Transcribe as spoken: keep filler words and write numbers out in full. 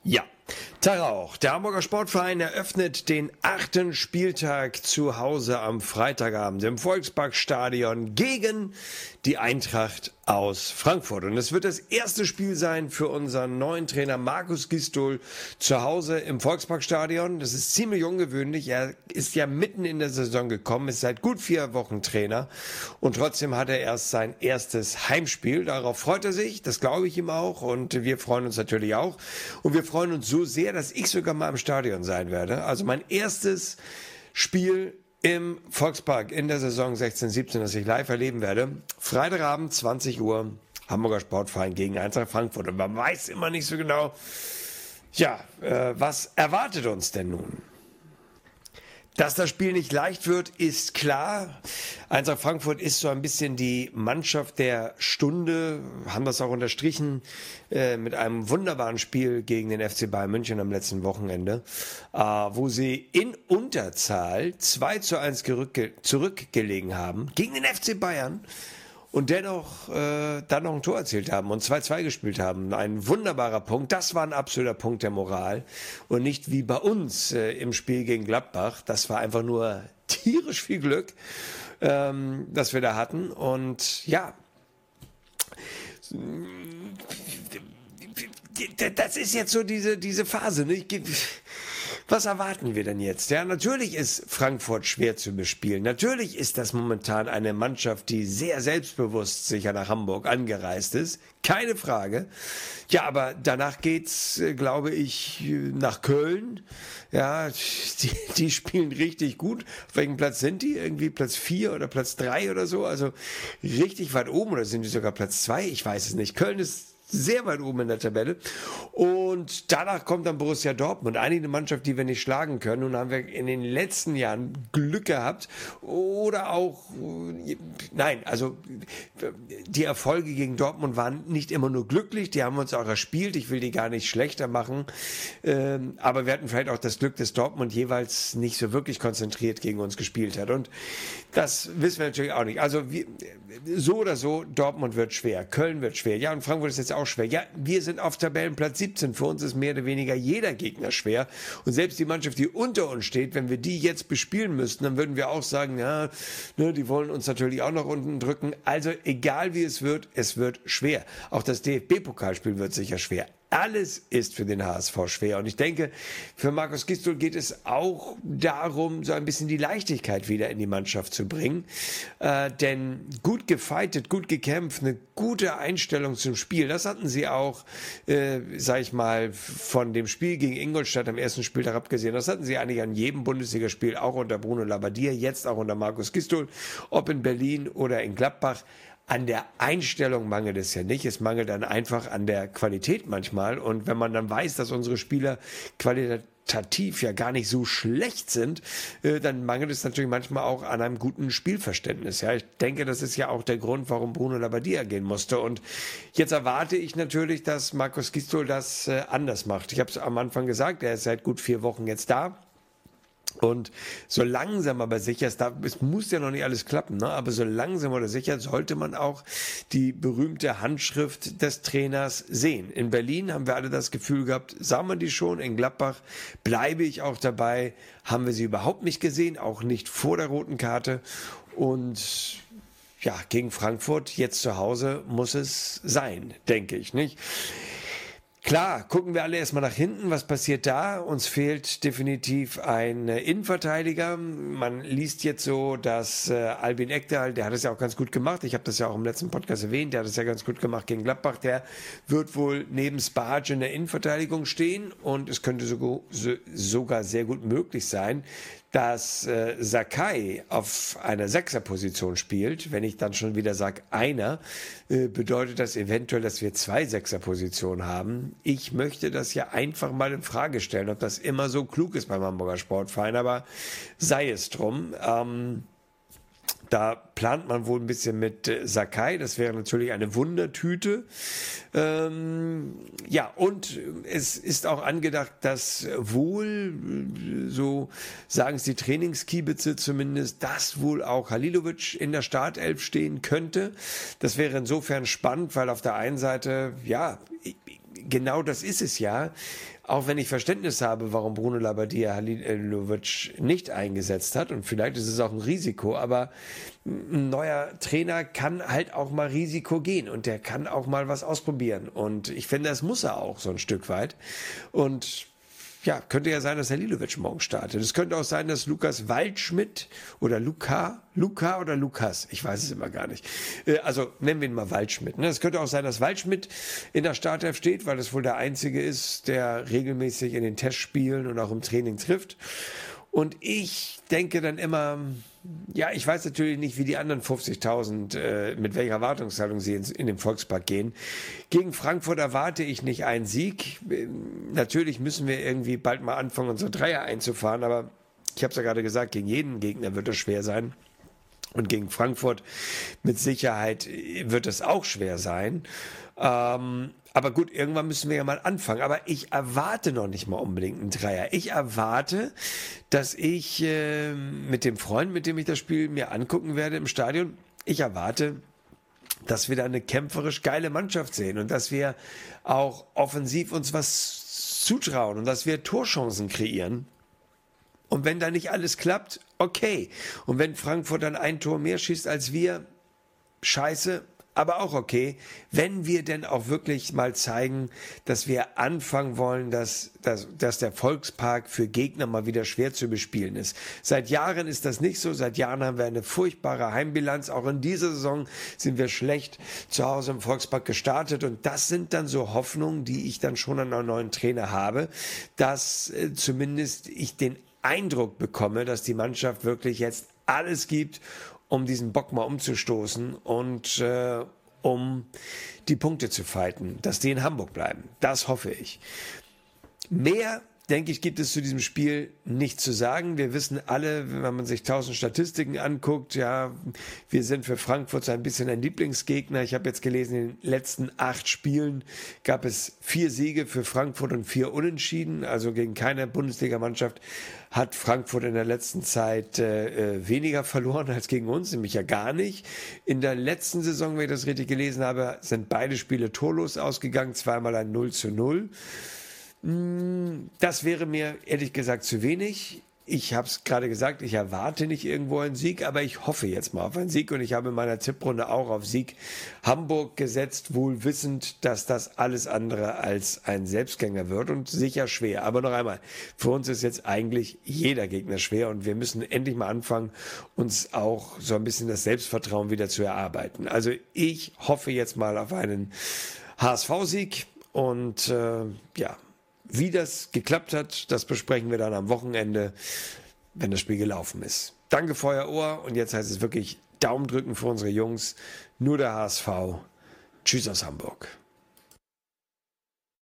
Ja, Tag auch. Der Hamburger Sportverein eröffnet den achten Spieltag zu Hause am Freitagabend im Volksparkstadion gegen die Eintracht aus Frankfurt. Und es wird das erste Spiel sein für unseren neuen Trainer Markus Gisdol zu Hause im Volksparkstadion. Das ist ziemlich ungewöhnlich. Er ist ja mitten in der Saison gekommen, ist seit gut vier Wochen Trainer und trotzdem hat er erst sein erstes Heimspiel. Darauf freut er sich, das glaube ich ihm auch, und wir freuen uns natürlich auch. Und wir freuen uns so sehr, dass ich sogar mal im Stadion sein werde. Also mein erstes Spiel im Volkspark in der Saison sechzehn siebzehn, das ich live erleben werde. Freitagabend, zwanzig Uhr, Hamburger Sportverein gegen Eintracht Frankfurt. Und man weiß immer nicht so genau, ja, äh, was erwartet uns denn nun? Dass das Spiel nicht leicht wird, ist klar. Eintracht Frankfurt ist so ein bisschen die Mannschaft der Stunde, haben das auch unterstrichen äh, mit einem wunderbaren Spiel gegen den F C Bayern München am letzten Wochenende, äh, wo sie in Unterzahl zwei zu eins gerücke- zurückgelegen haben gegen den F C Bayern. Und dennoch äh, dann noch ein Tor erzielt haben und zwei zwei gespielt haben. Ein wunderbarer Punkt. Das war ein absoluter Punkt der Moral. Und nicht wie bei uns äh, im Spiel gegen Gladbach. Das war einfach nur tierisch viel Glück, ähm, das wir da hatten. Und ja, das ist jetzt so diese, diese Phase. Ne? Was erwarten wir denn jetzt? Ja, natürlich ist Frankfurt schwer zu bespielen. Natürlich ist das momentan eine Mannschaft, die sehr selbstbewusst sicher nach Hamburg angereist ist. Keine Frage. Ja, aber danach geht's, glaube ich, nach Köln. Ja, die, die spielen richtig gut. Auf welchem Platz sind die? Irgendwie Platz vier oder Platz drei oder so? Also richtig weit oben, oder sind die sogar Platz zwei? Ich weiß es nicht. Köln ist sehr weit oben in der Tabelle. Und danach kommt dann Borussia Dortmund. Eigentlich eine Mannschaft, die wir nicht schlagen können. Und haben wir in den letzten Jahren Glück gehabt. Oder auch, nein, also die Erfolge gegen Dortmund waren nicht immer nur glücklich. Die haben uns auch erspielt. Ich will die gar nicht schlechter machen. Aber wir hatten vielleicht auch das Glück, dass Dortmund jeweils nicht so wirklich konzentriert gegen uns gespielt hat. Und das wissen wir natürlich auch nicht. Also wir, so oder so, Dortmund wird schwer. Köln wird schwer. Ja, und Frankfurt ist jetzt auch schwer. Ja, wir sind auf Tabellenplatz siebzehn. Für uns ist mehr oder weniger jeder Gegner schwer. Und selbst die Mannschaft, die unter uns steht, wenn wir die jetzt bespielen müssten, dann würden wir auch sagen, ja, ne, die wollen uns natürlich auch nach unten drücken. Also egal wie es wird, es wird schwer. Auch das D F B-Pokalspiel wird sicher schwer. Alles ist für den H S V schwer. Und ich denke, für Markus Gisdol geht es auch darum, so ein bisschen die Leichtigkeit wieder in die Mannschaft zu bringen. Äh, denn gut gefightet, gut gekämpft, eine gute Einstellung zum Spiel, das hatten sie auch, äh, sag ich mal, von dem Spiel gegen Ingolstadt am ersten Spieltag abgesehen. Das hatten sie eigentlich an jedem Bundesligaspiel, auch unter Bruno Labbadia, jetzt auch unter Markus Gisdol, ob in Berlin oder in Gladbach. An der Einstellung mangelt es ja nicht. Es mangelt dann einfach an der Qualität manchmal. Und wenn man dann weiß, dass unsere Spieler qualitativ ja gar nicht so schlecht sind, äh, dann mangelt es natürlich manchmal auch an einem guten Spielverständnis. Ja, ich denke, das ist ja auch der Grund, warum Bruno Labbadia gehen musste. Und jetzt erwarte ich natürlich, dass Markus Gisdol das äh, anders macht. Ich habe es am Anfang gesagt, er ist seit gut vier Wochen jetzt da. Und so langsam aber sicher, es, darf, es muss ja noch nicht alles klappen, ne? Aber so langsam oder sicher sollte man auch die berühmte Handschrift des Trainers sehen. In Berlin haben wir alle das Gefühl gehabt, sah man die schon, in Gladbach bleibe ich auch dabei, haben wir sie überhaupt nicht gesehen, auch nicht vor der roten Karte. Und ja, gegen Frankfurt jetzt zu Hause muss es sein, denke ich, nicht? Klar, gucken wir alle erstmal nach hinten, was passiert da? Uns fehlt definitiv ein Innenverteidiger. Man liest jetzt so, dass äh, Albin Ekdal, der hat es ja auch ganz gut gemacht, ich habe das ja auch im letzten Podcast erwähnt, der hat es ja ganz gut gemacht gegen Gladbach, der wird wohl neben Spajic in der Innenverteidigung stehen und es könnte sogar, so, sogar sehr gut möglich sein, dass äh, Sakai auf einer Sechserposition spielt. Wenn ich dann schon wieder sage einer, äh, bedeutet das eventuell, dass wir zwei Sechserpositionen haben. Ich möchte das ja einfach mal in Frage stellen, ob das immer so klug ist beim Hamburger Sportverein, aber sei es drum. Ähm, Da plant man wohl ein bisschen mit äh, Sakai. Das wäre natürlich eine Wundertüte. Ähm, ja, und es ist auch angedacht, dass wohl, so sagen es die Trainingskiebitze zumindest, dass wohl auch Halilovic in der Startelf stehen könnte. Das wäre insofern spannend, weil auf der einen Seite, ja, genau das ist es ja. Auch wenn ich Verständnis habe, warum Bruno Labbadia Halilovic nicht eingesetzt hat, und vielleicht ist es auch ein Risiko, aber ein neuer Trainer kann halt auch mal Risiko gehen und der kann auch mal was ausprobieren. Und ich finde, das muss er auch so ein Stück weit. Und ja, könnte ja sein, dass Halilovic morgen startet. Es könnte auch sein, dass Lukas Waldschmidt oder Luca, Luca oder Lukas, ich weiß es immer gar nicht. Also nennen wir ihn mal Waldschmidt. Es könnte auch sein, dass Waldschmidt in der Startelf steht, weil es wohl der Einzige ist, der regelmäßig in den Testspielen und auch im Training trifft. Und ich denke dann immer, ja, ich weiß natürlich nicht, wie die anderen fünfzigtausend, äh, mit welcher Erwartungshaltung sie in, in den Volkspark gehen. Gegen Frankfurt erwarte ich nicht einen Sieg. Natürlich müssen wir irgendwie bald mal anfangen, unsere Dreier einzufahren, aber ich habe es ja gerade gesagt, gegen jeden Gegner wird es schwer sein. Und gegen Frankfurt mit Sicherheit wird es auch schwer sein. Ähm, aber gut, irgendwann müssen wir ja mal anfangen. Aber ich erwarte noch nicht mal unbedingt einen Dreier. Ich erwarte, dass ich äh, mit dem Freund, mit dem ich das Spiel mir angucken werde im Stadion, ich erwarte, dass wir da eine kämpferisch geile Mannschaft sehen und dass wir auch offensiv uns was zutrauen und dass wir Torchancen kreieren. Und wenn da nicht alles klappt, okay. Und wenn Frankfurt dann ein Tor mehr schießt als wir, scheiße, aber auch okay. Wenn wir denn auch wirklich mal zeigen, dass wir anfangen wollen, dass, dass, dass der Volkspark für Gegner mal wieder schwer zu bespielen ist. Seit Jahren ist das nicht so. Seit Jahren haben wir eine furchtbare Heimbilanz. Auch in dieser Saison sind wir schlecht zu Hause im Volkspark gestartet. Und das sind dann so Hoffnungen, die ich dann schon an einen neuen Trainer habe, dass äh, zumindest ich den Eindruck bekomme, dass die Mannschaft wirklich jetzt alles gibt, um diesen Bock mal umzustoßen und äh, um die Punkte zu fighten, dass die in Hamburg bleiben. Das hoffe ich. Mehr, denke ich, gibt es zu diesem Spiel nicht zu sagen. Wir wissen alle, wenn man sich tausend Statistiken anguckt, ja, wir sind für Frankfurt so ein bisschen ein Lieblingsgegner. Ich habe jetzt gelesen, in den letzten acht Spielen gab es vier Siege für Frankfurt und vier Unentschieden. Also gegen keine Bundesligamannschaft hat Frankfurt in der letzten Zeit äh, weniger verloren als gegen uns, nämlich ja gar nicht. In der letzten Saison, wenn ich das richtig gelesen habe, sind beide Spiele torlos ausgegangen, zweimal ein null zu null. Das wäre mir ehrlich gesagt zu wenig. Ich habe es gerade gesagt, ich erwarte nicht irgendwo einen Sieg, aber ich hoffe jetzt mal auf einen Sieg und ich habe in meiner Tipprunde auch auf Sieg Hamburg gesetzt, wohl wissend, dass das alles andere als ein Selbstgänger wird und sicher schwer. Aber noch einmal, für uns ist jetzt eigentlich jeder Gegner schwer und wir müssen endlich mal anfangen, uns auch so ein bisschen das Selbstvertrauen wieder zu erarbeiten. Also ich hoffe jetzt mal auf einen H S V-Sieg und äh, ja, wie das geklappt hat, das besprechen wir dann am Wochenende, wenn das Spiel gelaufen ist. Danke für euer Ohr und jetzt heißt es wirklich Daumen drücken für unsere Jungs. Nur der H S V. Tschüss aus Hamburg.